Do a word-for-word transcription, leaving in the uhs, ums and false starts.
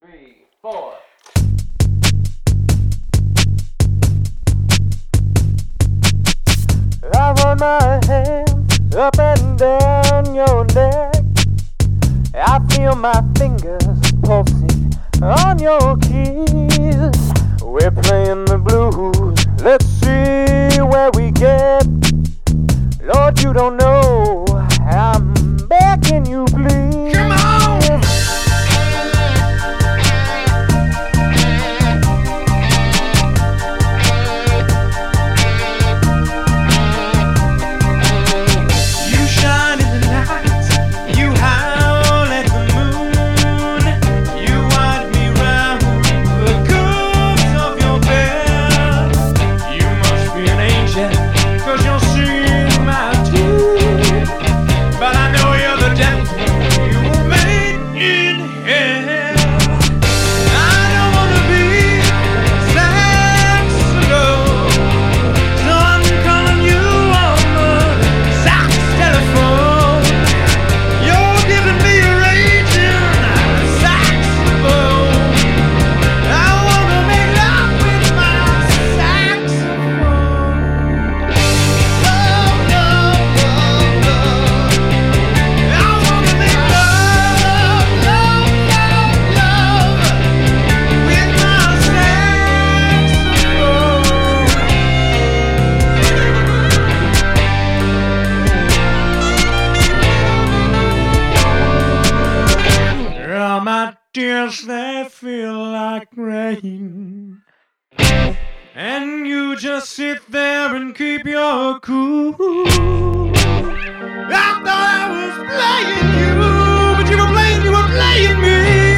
three, four. I run my hands up and down your neck. I feel my fingers pulsing on your keys. We're playing the blues. Let's see where we get. Lord, you don't know. I'm begging you, please. Come on! My tears, they feel like rain, and you just sit there and keep your cool. I thought I was playing you, but you were playing, you were playing me.